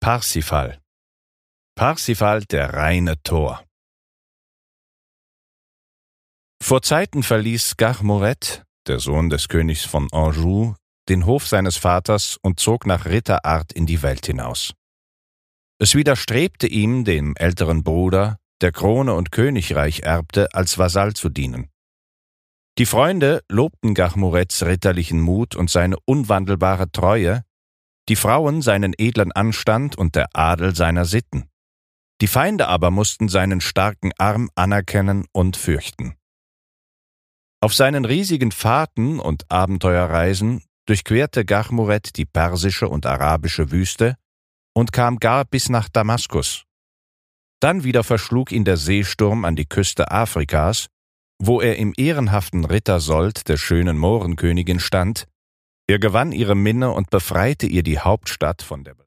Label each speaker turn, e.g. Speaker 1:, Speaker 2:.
Speaker 1: Parsifal. Parsifal, der reine Tor. Vor Zeiten verließ Garmoret, der Sohn des Königs von Anjou, den Hof seines Vaters und zog nach Ritterart in die Welt hinaus. Es widerstrebte ihm, dem älteren Bruder, der Krone und Königreich erbte, als Vasall zu dienen. Die Freunde lobten Garmorets ritterlichen Mut und seine unwandelbare Treue, die Frauen seinen edlen Anstand und der Adel seiner Sitten. Die Feinde aber mussten seinen starken Arm anerkennen und fürchten. Auf seinen riesigen Fahrten und Abenteuerreisen durchquerte Garmoret die persische und arabische Wüste und kam gar bis nach Damaskus. Dann wieder verschlug ihn der Seesturm an die Küste Afrikas, wo er im ehrenhaften Rittersold der schönen Mohrenkönigin stand. Er gewann ihre Minne und befreite ihr die Hauptstadt von der